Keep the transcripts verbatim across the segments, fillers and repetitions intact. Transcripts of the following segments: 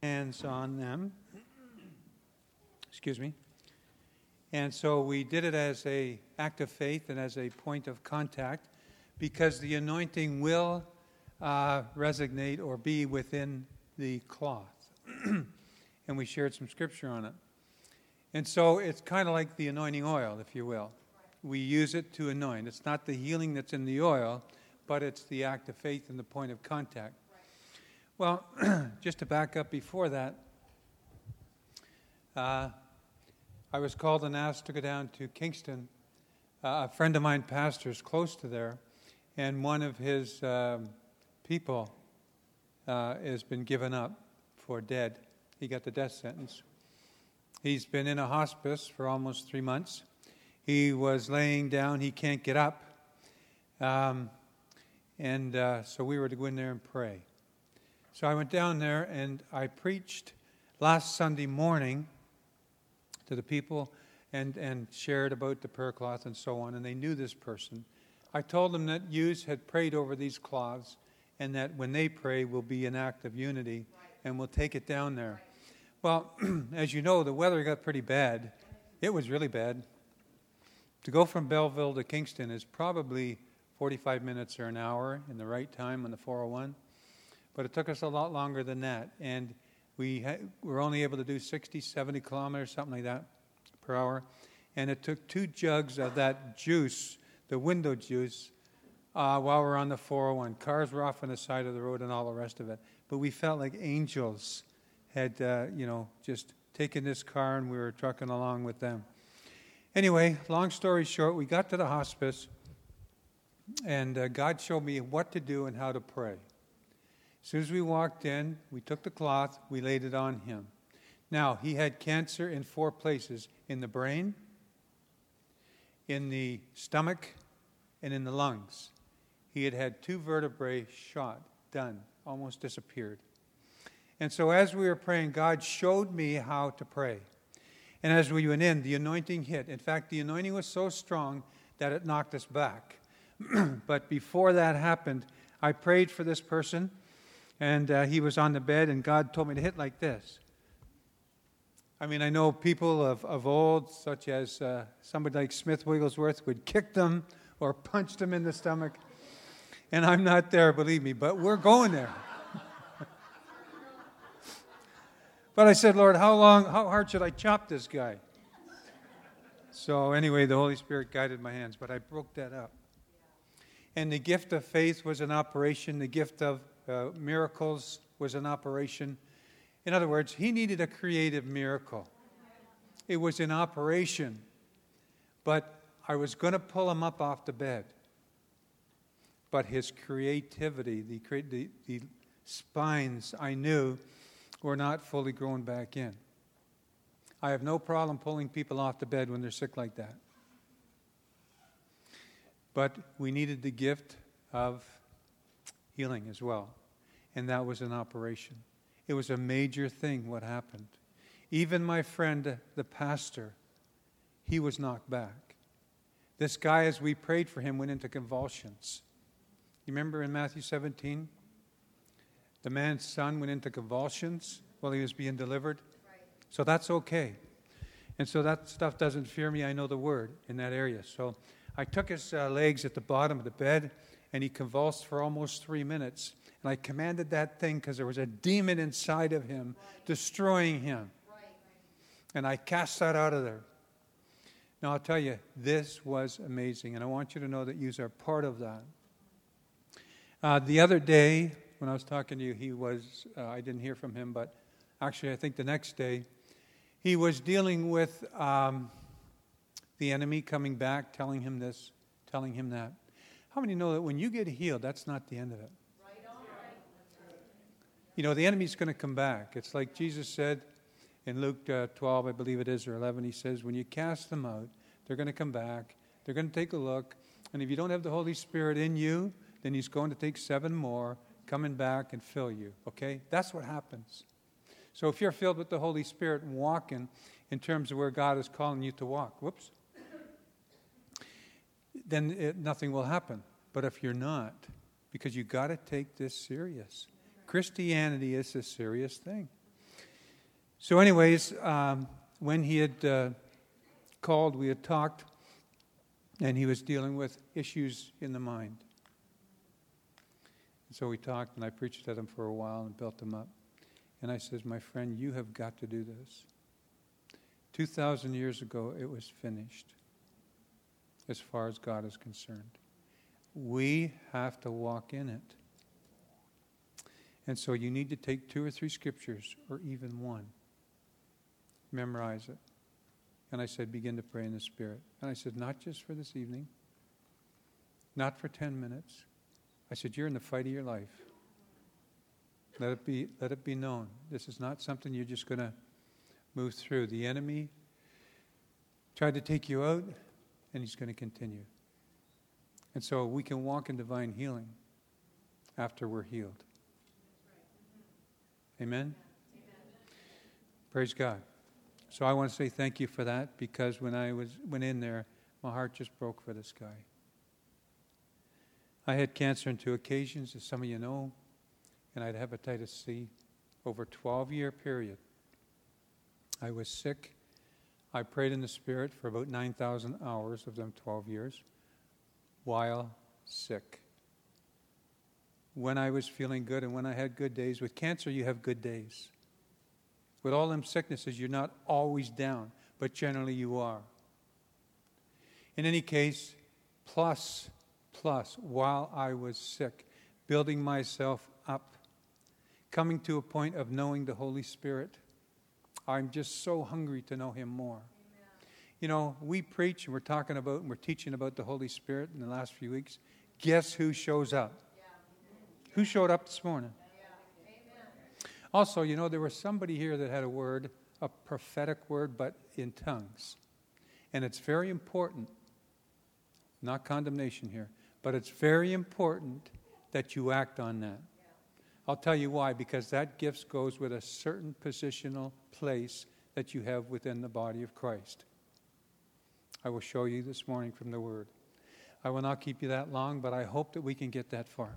hands on them. Excuse me. And so we did it as an act of faith and as a point of contact because the anointing will uh, resonate or be within the cloth. And we shared some scripture on it. And so it's kind of like the anointing oil, if you will. We use it to anoint. It's not the healing that's in the oil, but it's the act of faith and the point of contact. Well, just to back up before that, uh, I was called and asked to go down to Kingston. Uh, a friend of mine pastors close to there, and one of his um, people uh, has been given up for dead. He got the death sentence. He's been in a hospice for almost three months. He was laying down. He can't get up. Um, and uh, so we were to go in there and pray. So I went down there and I preached last Sunday morning to the people and, and shared about the prayer cloth and so on, and they knew this person. I told them that yous had prayed over these cloths and that when they pray will be an act of unity and we'll take it down there. Well, as you know, the weather got pretty bad. It was really bad. To go from Belleville to Kingston is probably forty-five minutes or an hour in the right time on the four oh one. But it took us a lot longer than that. And we ha- were only able to do sixty, seventy kilometers, something like that, per hour. And it took two jugs of that juice, the window juice, uh, while we were on the four oh one. Cars were off on the side of the road and all the rest of it. But we felt like angels had, uh, you know, just taken this car and we were trucking along with them. Anyway, long story short, we got to the hospice and uh, God showed me what to do and how to pray. As soon as we walked in, we took the cloth, we laid it on him. Now, he had cancer in four places, in the brain, in the stomach, and in the lungs. He had had two vertebrae shot, done, almost disappeared. And so as we were praying, God showed me how to pray. And as we went in, the anointing hit. In fact, the anointing was so strong that it knocked us back. But before that happened, I prayed for this person, and uh, he was on the bed, and God told me to hit like this. I mean, I know people of, of old, such as uh, somebody like Smith Wigglesworth, would kick them or punch them in the stomach. And I'm not there, believe me, but we're going there. But I said, Lord, how long, how hard should I chop this guy? So anyway, the Holy Spirit guided my hands, but I broke that up. And the gift of faith was an operation. The gift of uh, miracles was an operation. In other words, he needed a creative miracle. It was in operation. But I was going to pull him up off the bed. But his creativity, the, the, the spines, I knew, were not fully grown back in. I have no problem pulling people off the bed when they're sick like that. But we needed the gift of healing as well. And that was an operation. It was a major thing what happened. Even my friend, the pastor, he was knocked back. This guy, as we prayed for him, went into convulsions. You remember in Matthew seventeen? The man's son went into convulsions while he was being delivered. Right. So that's okay. And so that stuff doesn't fear me. I know the word in that area. So I took his uh, legs at the bottom of the bed, and he convulsed for almost three minutes. And I commanded that thing because there was a demon inside of him right. destroying him. Right. And I cast that out of there. Now, I'll tell you, this was amazing. And I want you to know that you are part of that. Uh, the other day, when I was talking to you, he was, uh, I didn't hear from him, but actually I think the next day, he was dealing with um, the enemy coming back, telling him this, telling him that. How many know that when you get healed, that's not the end of it? Right on. You know, the enemy's going to come back. It's like Jesus said in Luke uh, twelve, I believe it is, or eleven, he says, when you cast them out, they're going to come back, they're going to take a look, and if you don't have the Holy Spirit in you, then he's going to take seven more, coming back and fill you, okay? That's what happens. So if you're filled with the Holy Spirit and walking in terms of where God is calling you to walk, whoops, then it, nothing will happen. But if you're not, because you got to take this serious. Christianity is a serious thing. So anyways, um, when he had uh, called, we had talked, and he was dealing with issues in the mind. And so we talked, and I preached at him for a while and built him up. And I says, my friend, you have got to do this. Two thousand years ago, it was finished as far as God is concerned. We have to walk in it. And so you need to take two or three scriptures, or even one. Memorize it. And I said, begin to pray in the Spirit. And I said, not just for this evening, not for ten minutes. I said, you're in the fight of your life. Let it be, let it be known. This is not something you're just going to move through. The enemy tried to take you out, and he's going to continue. And so we can walk in divine healing after we're healed. Amen? Amen? Praise God. So I want to say thank you for that, because when I was went in there, my heart just broke for this guy. I had cancer on two occasions, as some of you know, and I had hepatitis C over a twelve-year period. I was sick. I prayed in the Spirit for about nine thousand hours of them twelve years while sick. When I was feeling good and when I had good days. With cancer, you have good days. With all them sicknesses, you're not always down, but generally you are. In any case, plus, plus, while I was sick, building myself up, coming to a point of knowing the Holy Spirit, I'm just so hungry to know Him more. Amen. You know, we preach and we're talking about and we're teaching about the Holy Spirit in the last few weeks. Guess who shows up? Yeah. Who showed up this morning? Also, you know, there was somebody here that had a word, a prophetic word, but in tongues. And it's very important, not condemnation here, but it's very important that you act on that. I'll tell you why, because that gift goes with a certain positional place that you have within the body of Christ. I will show you this morning from the Word. I will not keep you that long, but I hope that we can get that far.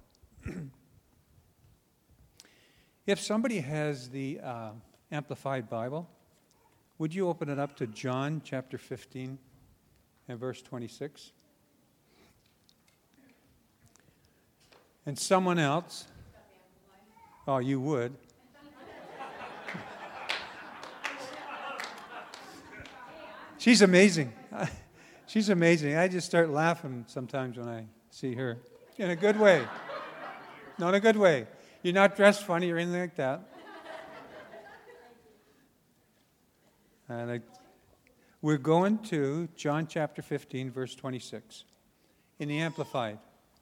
If somebody has the uh, Amplified Bible, would you open it up to John chapter fifteen and verse twenty-six? And someone else, oh, you would. She's amazing. She's amazing. I just start laughing sometimes when I see her. In a good way. Not in a good way. You're not dressed funny or anything like that. And I, we're going to John chapter fifteen, verse twenty-six, in the Amplified.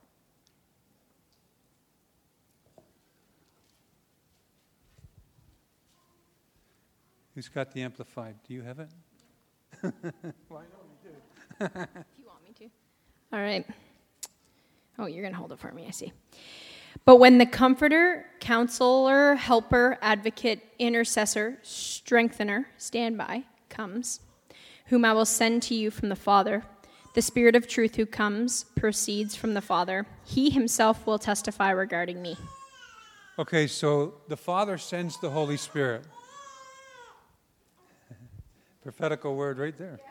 Who's got the Amplified? Do you have it? Well, I know you do. If you want me to. All right. Oh, you're going to hold it for me, I see. But when the Comforter, Counselor, Helper, Advocate, Intercessor, Strengthener, standby, comes, whom I will send to you from the Father, the Spirit of truth who comes proceeds from the Father. He himself will testify regarding me. Okay, so the Father sends the Holy Spirit. Prophetical word right there.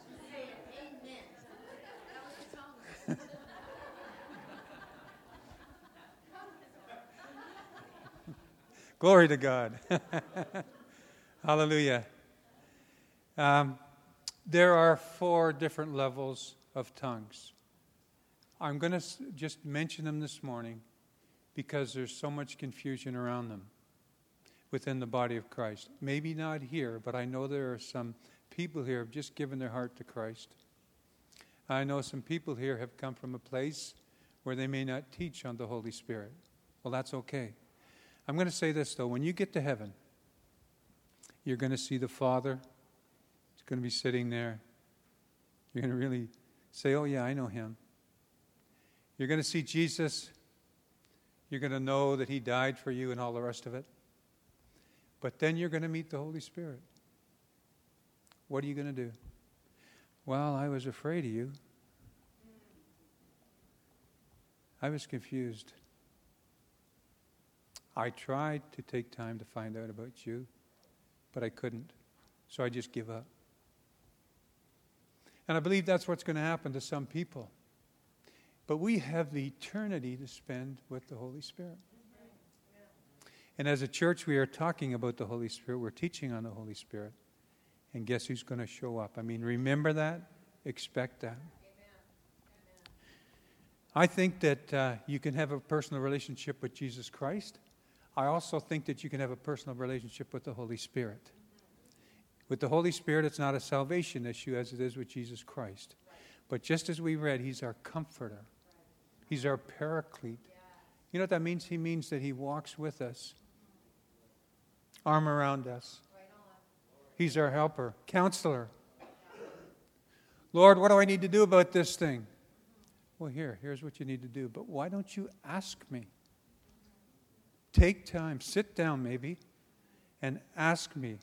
Glory to God. Hallelujah. Um, there are four different levels of tongues. I'm going to s- just mention them this morning because there's so much confusion around them within the body of Christ. Maybe not here, but I know there are some people here who have just given their heart to Christ. I know some people here have come from a place where they may not teach on the Holy Spirit. Well, that's okay. I'm going to say this, though. When you get to heaven, you're going to see the Father. He's going to be sitting there. You're going to really say, oh, yeah, I know Him. You're going to see Jesus. You're going to know that He died for you and all the rest of it. But then you're going to meet the Holy Spirit. What are you going to do? Well, I was afraid of you. I was confused. I tried to take time to find out about you, but I couldn't. So I just give up. And I believe that's what's going to happen to some people. But we have the eternity to spend with the Holy Spirit. And as a church, we are talking about the Holy Spirit. We're teaching on the Holy Spirit. And guess who's going to show up? I mean, remember that. Expect that. I think that uh, you can have a personal relationship with Jesus Christ. I also think that you can have a personal relationship with the Holy Spirit. With the Holy Spirit, it's not a salvation issue as it is with Jesus Christ. But just as we read, He's our comforter. He's our paraclete. You know what that means? He means that He walks with us, arm around us. He's our helper, counselor. Lord, what do I need to do about this thing? Well, here, here's what you need to do. But why don't you ask me? Take time, sit down maybe, and ask me.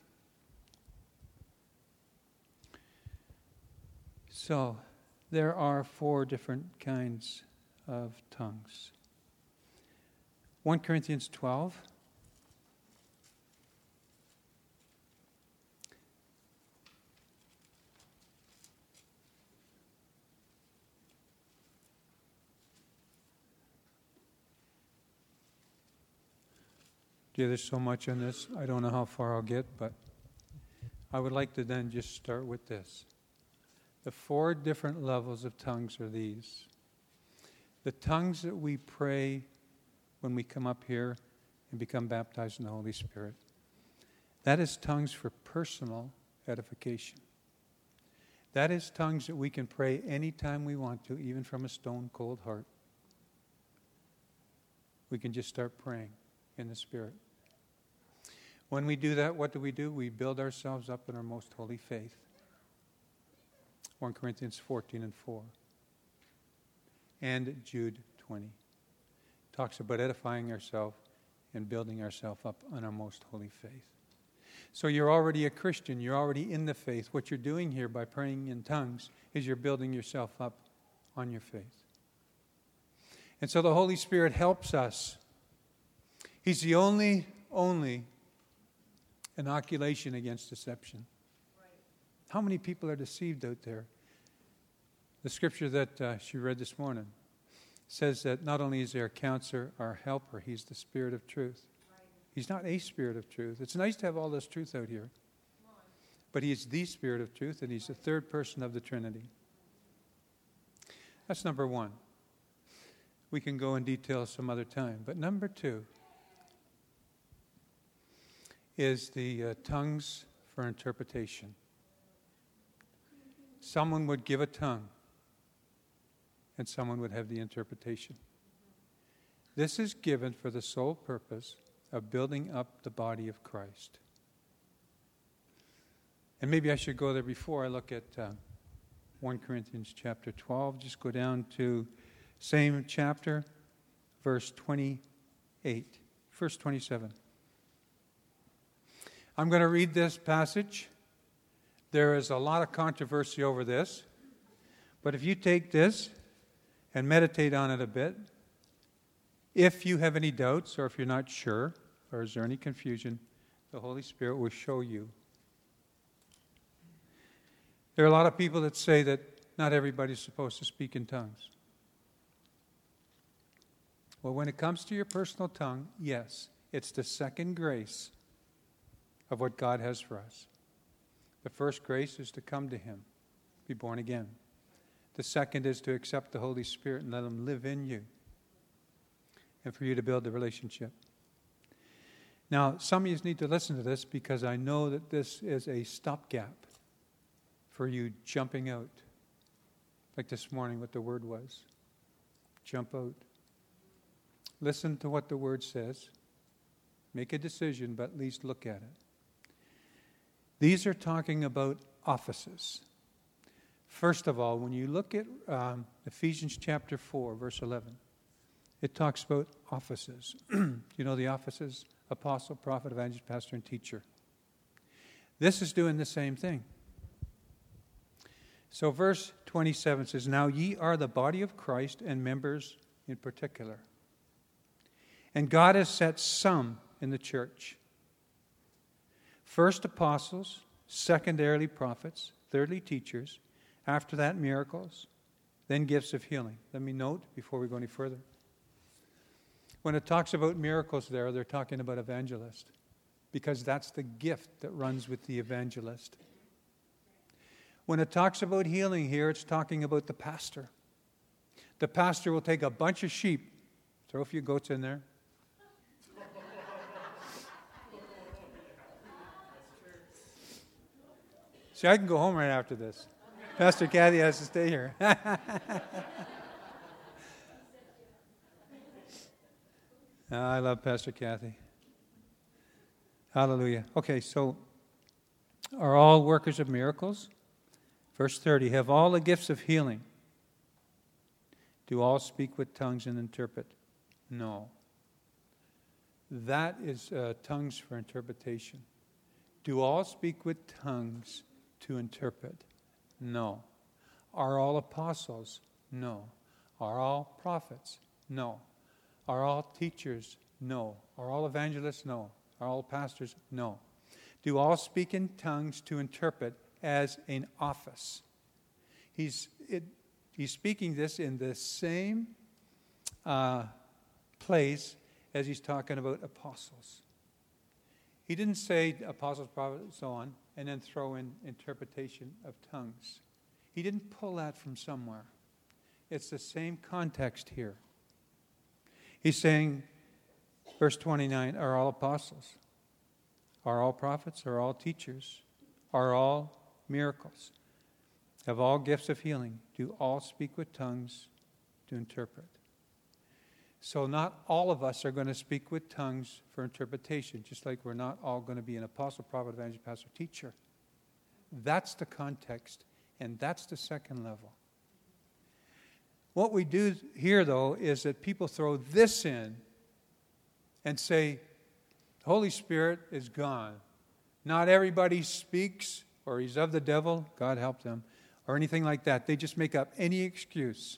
So, there are four different kinds of tongues. First Corinthians twelve. Yeah, there's so much in this. I don't know how far I'll get, but I would like to then just start with this. The four different levels of tongues are these. The tongues that we pray when we come up here and become baptized in the Holy Spirit. That is tongues for personal edification. That is tongues that we can pray anytime we want to, even from a stone cold heart. We can just start praying in the Spirit. When we do that, what do we do? We build ourselves up in our most holy faith. First Corinthians fourteen and four. And Jude twenty. Talks about edifying ourselves and building ourselves up on our most holy faith. So you're already a Christian. You're already in the faith. What you're doing here by praying in tongues is you're building yourself up on your faith. And so the Holy Spirit helps us. He's the only, only inoculation against deception. Right. How many people are deceived out there? The scripture that uh, she read this morning says that not only is there a counselor, our helper, He's the Spirit of truth. Right. He's not a Spirit of truth. It's nice to have all this truth out here. But He is the Spirit of truth, and He's the third person of the Trinity. That's number one. We can go in detail some other time. But number two is the uh, tongues for interpretation. Someone would give a tongue, and someone would have the interpretation. This is given for the sole purpose of building up the body of Christ. And maybe I should go there before I look at uh, First Corinthians chapter twelve. Just go down to same chapter, verse twenty-eight, verse twenty-seven. I'm going to read this passage. There is a lot of controversy over this. But if you take this and meditate on it a bit, if you have any doubts or if you're not sure or is there any confusion, the Holy Spirit will show you. There are a lot of people that say that not everybody's supposed to speak in tongues. Well, when it comes to your personal tongue, yes, it's the second grace of what God has for us. The first grace is to come to Him, be born again. The second is to accept the Holy Spirit and let Him live in you, and for you to build the relationship. Now, some of you need to listen to this because I know that this is a stopgap for you jumping out, like this morning what the word was. Jump out. Listen to what the word says. Make a decision, but at least look at it. These are talking about offices. First of all, when you look at um, Ephesians chapter four, verse eleven, it talks about offices. You know the offices? Apostle, prophet, evangelist, pastor, and teacher. This is doing the same thing. So verse twenty-seven says, "Now ye are the body of Christ and members in particular. And God has set some in the church First apostles, secondarily prophets, thirdly teachers, after that miracles, then gifts of healing. Let me note before we go any further. When it talks about miracles there, they're talking about evangelist, because that's the gift that runs with the evangelist. When it talks about healing here, it's talking about the pastor. The pastor will take a bunch of sheep, throw a few goats in there. See, I can go home right after this. Pastor Kathy has to stay here. I love Pastor Kathy. Hallelujah. Okay, so are all workers of miracles? Verse thirty, have all the gifts of healing. Do all speak with tongues and interpret? No. That is uh, tongues for interpretation. Do all speak with tongues to interpret? No. Are all apostles? No. Are all prophets? No. Are all teachers? No. Are all evangelists? No. Are all pastors? No. Do all speak in tongues to interpret as an office? He's it, he's speaking this in the same uh, place as he's talking about apostles. He didn't say apostles, prophets, and so on, and then throw in interpretation of tongues. He didn't pull that from somewhere. It's the same context here. He's saying, verse twenty-nine, are all apostles? Are all prophets? Are all teachers? Are all miracles? Have all gifts of healing? Do all speak with tongues to interpret? So not all of us are going to speak with tongues for interpretation, just like we're not all going to be an apostle, prophet, evangelist, pastor, teacher. That's the context, and that's the second level. What we do here, though, is that people throw this in and say, the Holy Spirit is gone. Not everybody speaks, or he's of the devil, God help them, or anything like that. They just make up any excuse.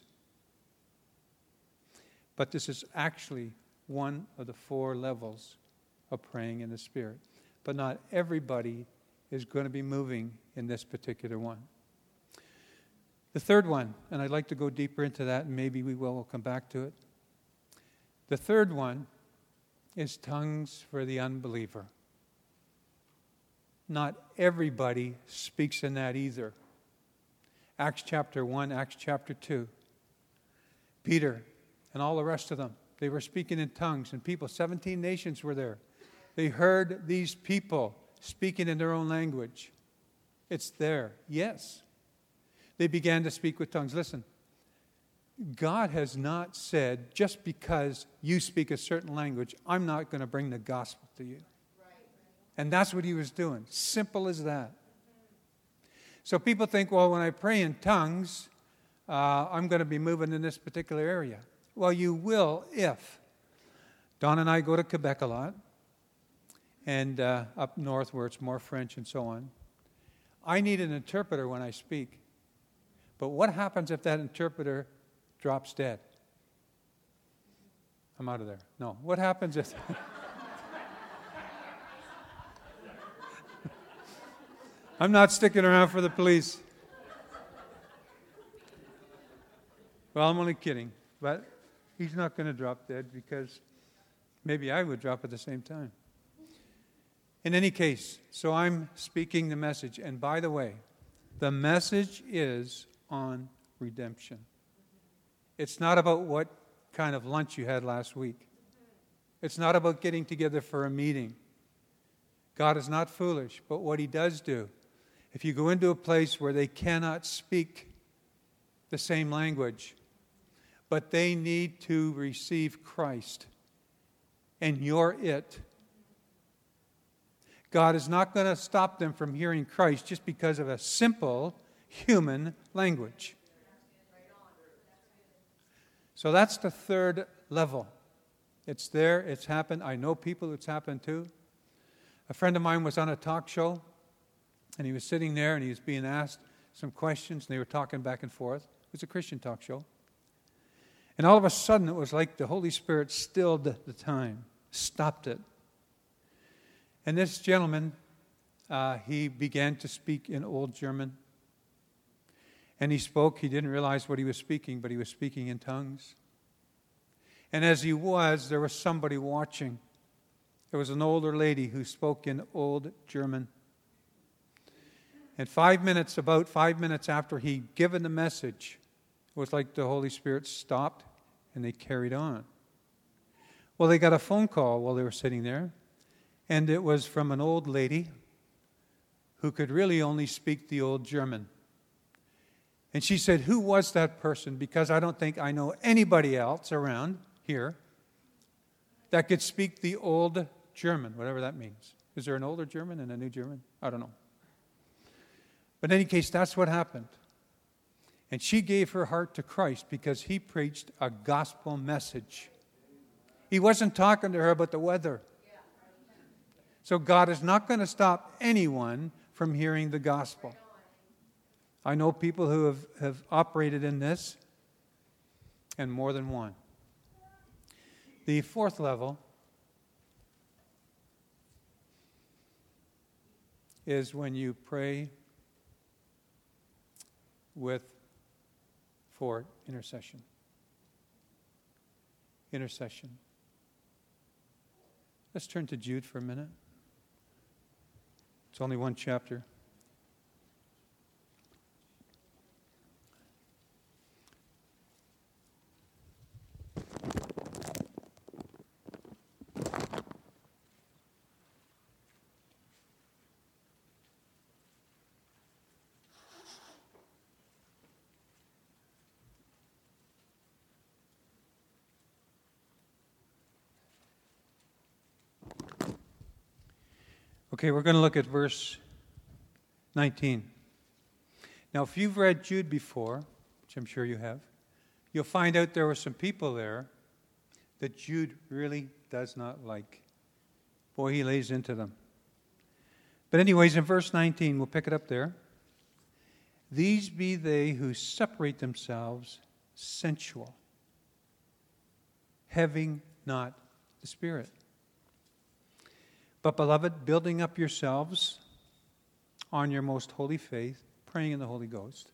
But this is actually one of the four levels of praying in the Spirit. But not everybody is going to be moving in this particular one. The third one, and I'd like to go deeper into that, and maybe we will, we'll come back to it. The third one is tongues for the unbeliever. Not everybody speaks in that either. Acts chapter one, Acts chapter two. Peter and all the rest of them, they were speaking in tongues, and people, seventeen nations were there. They heard these people speaking in their own language. It's there, yes. They began to speak with tongues. Listen, God has not said, just because you speak a certain language, I'm not going to bring the gospel to you. And that's what he was doing. Simple as that. So people think, well, when I pray in tongues, uh, I'm going to be moving in this particular area. Well, you will if. Don and I go to Quebec a lot, and uh, up north where it's more French and so on. I need an interpreter when I speak. But what happens if that interpreter drops dead? I'm out of there. No. What happens if... I'm not sticking around for the police. Well, I'm only kidding. But he's not going to drop dead because maybe I would drop at the same time. In any case, so I'm speaking the message. And by the way, the message is on redemption. It's not about what kind of lunch you had last week. It's not about getting together for a meeting. God is not foolish, but what he does do, if you go into a place where they cannot speak the same language, but they need to receive Christ, and you're it, God is not going to stop them from hearing Christ just because of a simple human language. So that's the third level. It's there, it's happened. I know people it's happened to. A friend of mine was on a talk show, and he was sitting there, and he was being asked some questions, and they were talking back and forth. It was a Christian talk show. And all of a sudden, it was like the Holy Spirit stilled the time, stopped it. And this gentleman uh, he began to speak in Old German. And he spoke, he didn't realize what he was speaking, but he was speaking in tongues. And as he was, there was somebody watching. There was an older lady who spoke in Old German. And five minutes, about five minutes after he'd given the message, it was like the Holy Spirit stopped and they carried on. Well, they got a phone call while they were sitting there, and it was from an old lady who could really only speak the Old German. And she said, "Who was that person? Because I don't think I know anybody else around here that could speak the Old German," whatever that means. Is there an older German and a new German? I don't know. But in any case, that's what happened. And she gave her heart to Christ because he preached a gospel message. He wasn't talking to her about the weather. So God is not going to stop anyone from hearing the gospel. I know people who have, have operated in this, and more than one. The fourth level is when you pray with for intercession. Intercession. Let's turn to Jude for a minute. It's only one chapter. Okay, we're going to look at verse nineteen. Now, if you've read Jude before, which I'm sure you have, you'll find out there were some people there that Jude really does not like. Boy, he lays into them. But anyways, in verse nineteen, we'll pick it up there. These be they who separate themselves sensual, having not the Spirit. But, beloved, building up yourselves on your most holy faith, praying in the Holy Ghost.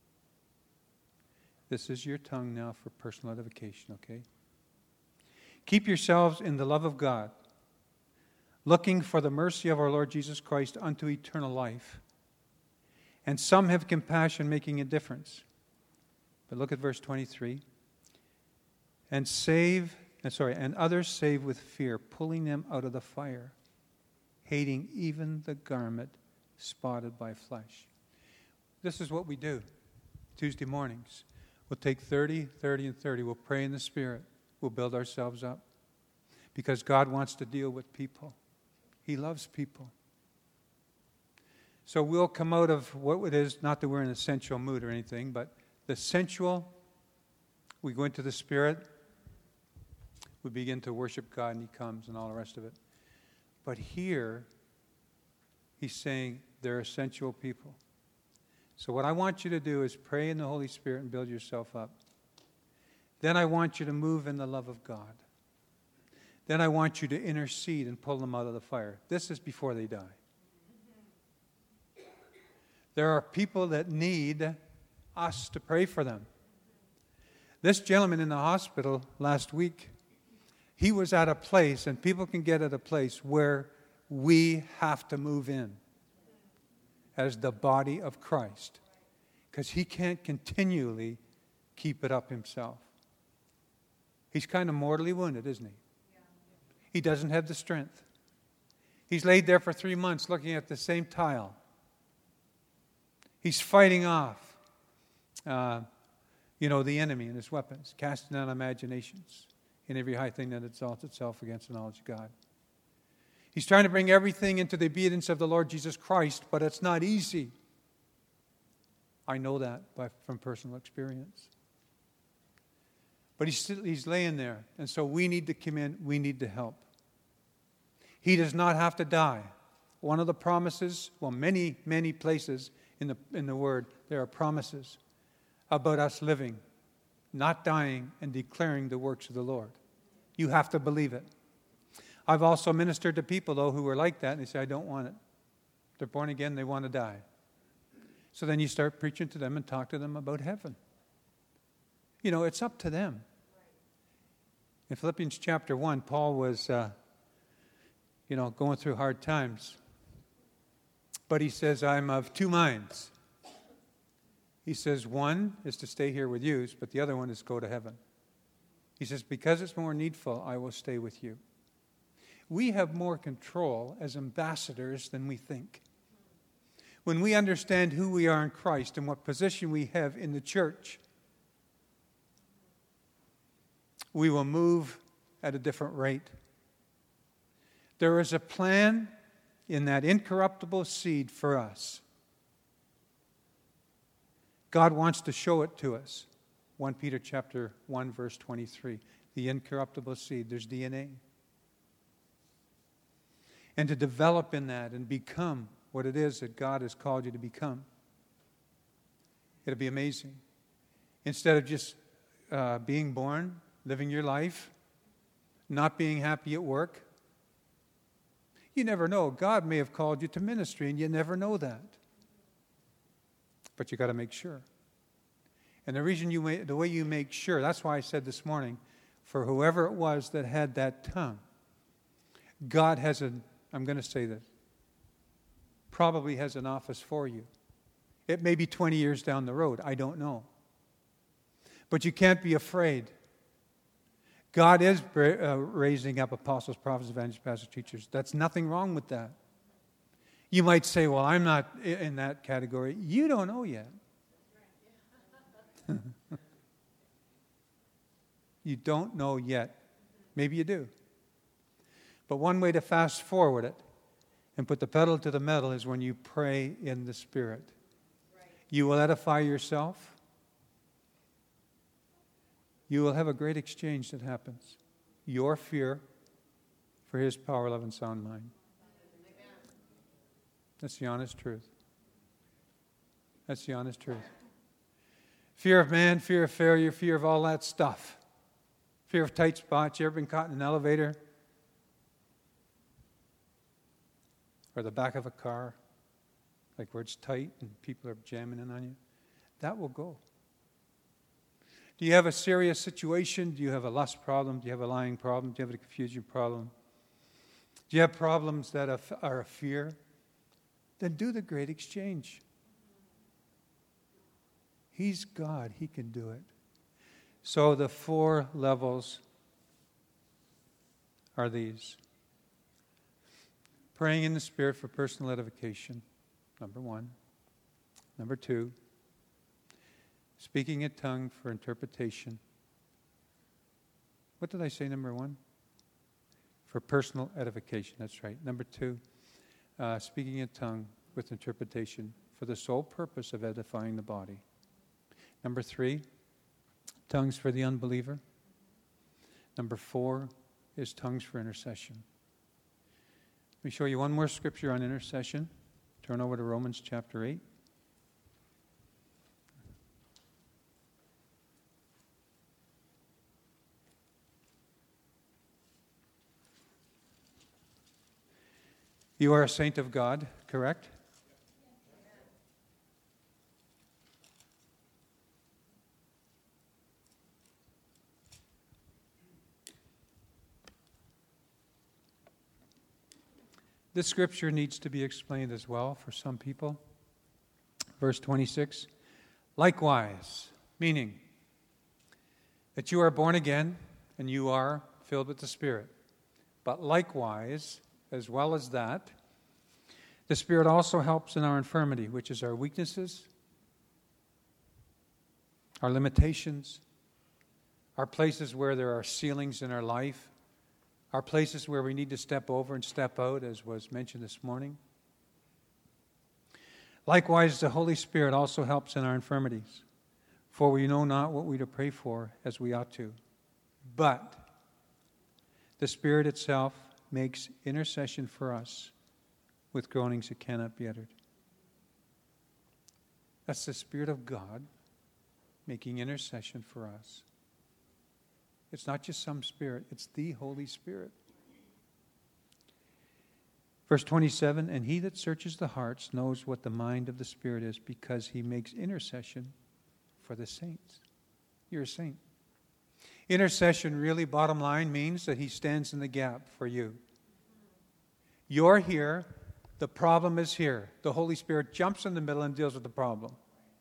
This is your tongue now for personal edification, okay? Keep yourselves in the love of God, looking for the mercy of our Lord Jesus Christ unto eternal life. And some have compassion, making a difference. But look at verse twenty-three. And save, and sorry, and others save with fear, pulling them out of the fire, hating even the garment spotted by flesh. This is what we do Tuesday mornings. We'll take thirty, thirty, and thirty. We'll pray in the Spirit. We'll build ourselves up. Because God wants to deal with people. He loves people. So we'll come out of what it is, not that we're in a sensual mood or anything, but the sensual, we go into the Spirit. We begin to worship God and He comes and all the rest of it. But here, he's saying there are sensual people. So what I want you to do is pray in the Holy Spirit and build yourself up. Then I want you to move in the love of God. Then I want you to intercede and pull them out of the fire. This is before they die. There are people that need us to pray for them. This gentleman in the hospital last week, he was at a place, and people can get at a place where we have to move in as the body of Christ, because he can't continually keep it up himself. He's kind of mortally wounded, isn't he? He doesn't have the strength. He's laid there for three months looking at the same tile. He's fighting off, uh, you know, the enemy and his weapons, casting down imaginations in every high thing that exalts itself against the knowledge of God. He's trying to bring everything into the obedience of the Lord Jesus Christ, but it's not easy. I know that by, from personal experience. But he's, still, he's laying there, and so we need to come in, we need to help. He does not have to die. One of the promises, well, many, many places in the, in the Word, there are promises about us living, not dying, and declaring the works of the Lord. You have to believe it. I've also ministered to people, though, who were like that, and they say, I don't want it. They're born again, they want to die. So then you start preaching to them and talk to them about heaven. You know, it's up to them. In Philippians chapter one, Paul was, uh, you know, going through hard times. But he says, I'm of two minds. He says, one is to stay here with you, but the other one is go to heaven. He says, because it's more needful, I will stay with you. We have more control as ambassadors than we think. When we understand who we are in Christ and what position we have in the church, we will move at a different rate. There is a plan in that incorruptible seed for us. God wants to show it to us. First Peter chapter one, verse twenty-three. The incorruptible seed. There's D N A. And to develop in that and become what it is that God has called you to become. It'll be amazing. Instead of just uh, being born, living your life, not being happy at work. You never know. God may have called you to ministry, and you never know that. But you got to make sure. And the reason you may, the way you make sure, that's why I said this morning, for whoever it was that had that tongue, God has a, I'm going to say this, probably has an office for you. It may be twenty years down the road. I don't know. But you can't be afraid. God is uh, raising up apostles, prophets, evangelists, pastors, teachers. That's nothing wrong with that. You might say, well, I'm not in that category. You don't know yet. You don't know yet. Maybe you do. But one way to fast forward it and put the pedal to the metal is when you pray in the Spirit. Right. You will edify yourself. You will have a great exchange that happens. Your fear for His power, love, and sound mind. That's the honest truth. That's the honest truth. Fear of man, fear of failure, fear of all that stuff. Fear of tight spots. You ever been caught in an elevator? Or the back of a car? Like where it's tight and people are jamming in on you? That will go. Do you have a serious situation? Do you have a lust problem? Do you have a lying problem? Do you have a confusion problem? Do you have problems that are a fear? Then do the great exchange. He's God. He can do it. So the four levels are these. Praying in the Spirit for personal edification, number one. Number two, speaking in tongue for interpretation. What did I say, number one? For personal edification, that's right. Number two, uh, speaking in tongue with interpretation for the sole purpose of edifying the body. Number three, tongues for the unbeliever. Number four is tongues for intercession. Let me show you one more scripture on intercession. Turn over to Romans chapter eight. You are a saint of God, correct? This scripture needs to be explained as well for some people. Verse twenty-six, likewise, meaning that you are born again and you are filled with the Spirit. But likewise, as well as that, the Spirit also helps in our infirmity, which is our weaknesses, our limitations, our places where there are ceilings in our life, our places where we need to step over and step out, as was mentioned this morning. Likewise, the Holy Spirit also helps in our infirmities, for we know not what we to pray for as we ought to. But the Spirit itself makes intercession for us with groanings that cannot be uttered. That's the Spirit of God making intercession for us. It's not just some spirit, it's the Holy Spirit. Verse twenty-seven, and he that searches the hearts knows what the mind of the Spirit is, because he makes intercession for the saints. You're a saint. Intercession really, bottom line, means that he stands in the gap for you. You're here. The problem is here. The Holy Spirit jumps in the middle and deals with the problem.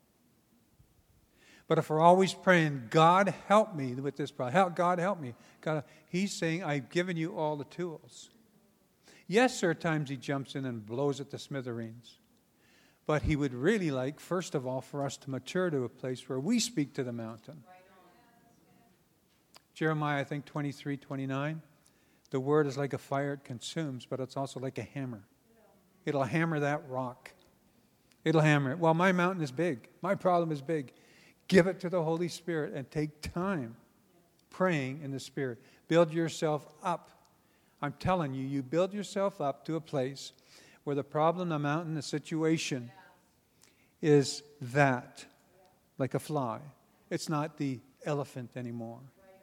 But if we're always praying, God help me with this problem, help, God help me, God, he's saying, I've given you all the tools. Yes, there are times he jumps in and blows at the smithereens. But he would really like, first of all, for us to mature to a place where we speak to the mountain. Jeremiah, I think, twenty-three, twenty-nine. The word is like a fire, it consumes, but it's also like a hammer. It'll hammer that rock. It'll hammer it. Well, my mountain is big. My problem is big. Give it to the Holy Spirit and take time praying in the Spirit. Build yourself up. I'm telling you, you build yourself up to a place where the problem, the mountain, the situation is that, like a fly. It's not the elephant anymore.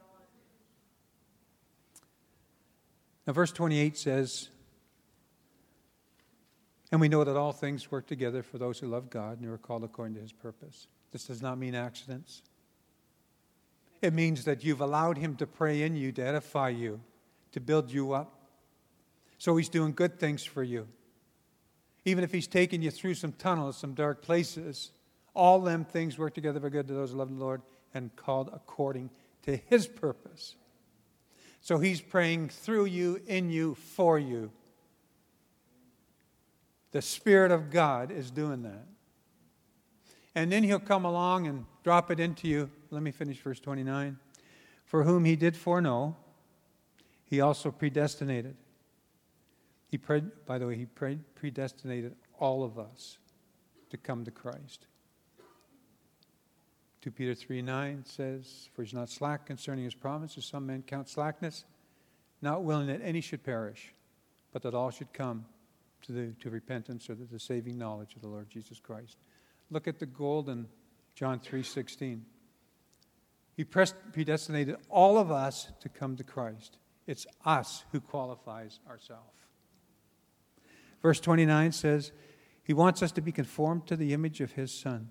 Now, verse twenty-eight says, and we know that all things work together for those who love God and who are called according to his purpose. This does not mean accidents. It means that you've allowed him to pray in you, to edify you, to build you up. So he's doing good things for you. Even if he's taking you through some tunnels, some dark places, all them things work together for good to those who love the Lord and called according to his purpose. So he's praying through you, in you, for you. The Spirit of God is doing that. And then he'll come along and drop it into you. Let me finish verse twenty-nine. For whom he did foreknow, he also predestinated. He prayed, by the way, he prayed, predestinated all of us to come to Christ. Second Peter three nine says, for he's not slack concerning his promise, as some men count slackness, not willing that any should perish, but that all should come to the to repentance or to the saving knowledge of the Lord Jesus Christ. Look at the gold in John three sixteen. He predestinated all of us to come to Christ. It's us who qualifies ourselves. Verse twenty-nine says, he wants us to be conformed to the image of his Son.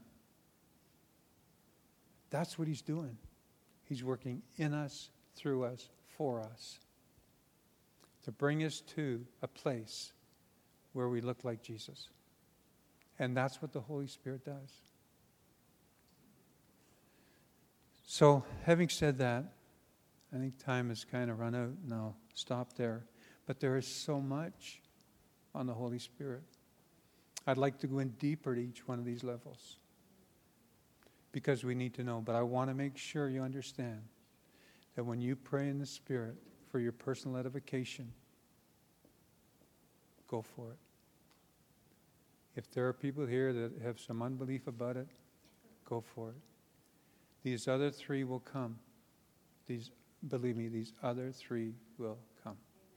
That's what he's doing. He's working in us, through us, for us, to bring us to a place where we look like Jesus. And that's what the Holy Spirit does. So, having said that, I think time has kind of run out, and I'll stop there. But there is so much on the Holy Spirit. I'd like to go in deeper to each one of these levels, because we need to know. But I want to make sure you understand that when you pray in the Spirit for your personal edification, go for it. If there are people here that have some unbelief about it, go for it. These other three will come. These, believe me, these other three will come.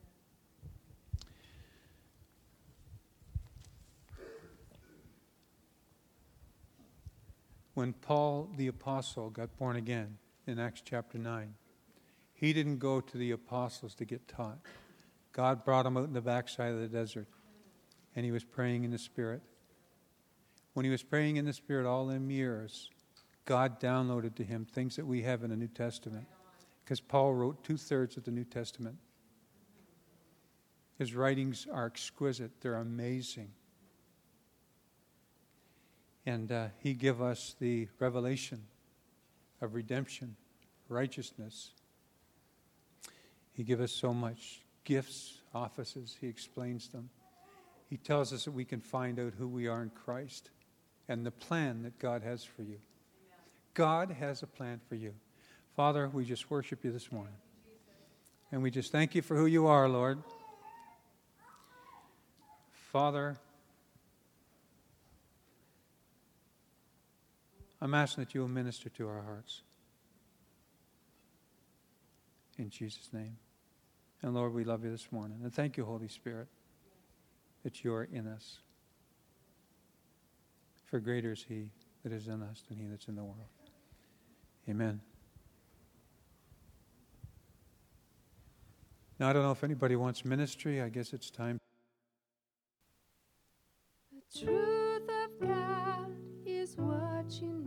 When Paul the Apostle got born again in Acts chapter nine, he didn't go to the apostles to get taught. God brought him out in the backside of the desert, and he was praying in the Spirit. When he was praying in the Spirit all them years, God downloaded to him things that we have in the New Testament, because Paul wrote two-thirds of the New Testament. His writings are exquisite. They're amazing. And uh, he gave us the revelation of redemption, righteousness. He gave us so much. Gifts, offices, he explains them. He tells us that we can find out who we are in Christ and the plan that God has for you. God has a plan for you. Father, we just worship you this morning. And we just thank you for who you are, Lord. Father, I'm asking that you will minister to our hearts. In Jesus' name. And Lord, we love you this morning. And thank you, Holy Spirit, that you are in us. For greater is he that is in us than he that's in the world. Amen. Now, I don't know if anybody wants ministry. I guess it's time. truth of God is what you